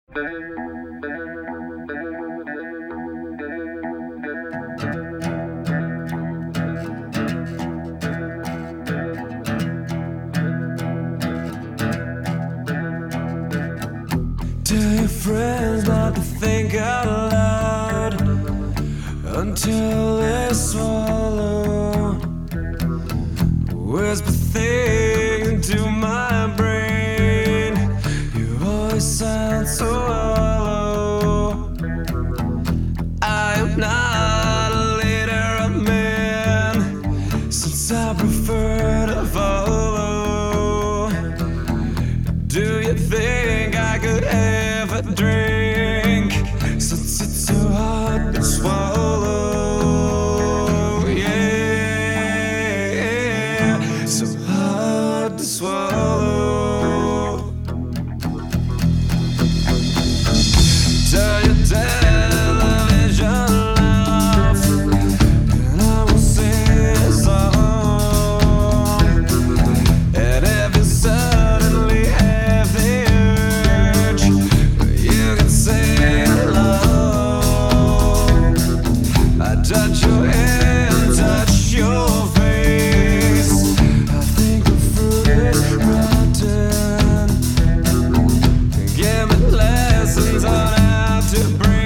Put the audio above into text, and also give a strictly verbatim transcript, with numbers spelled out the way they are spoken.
Tell your friends not to think out loud until they swallow. Whisper things into my brain. Your voice sounds so hollow. I am not a leader of men, since I prefer to follow. Do you think I could ever drink, since it's so hard to swallow? Yeah, so hard to swallow. Turn your television off, and I will sing a song. And if you suddenly have the urge, you can sing along. I touch your hand, touch your face. I think the fruit is rotten. Give me lessons on how to breathe.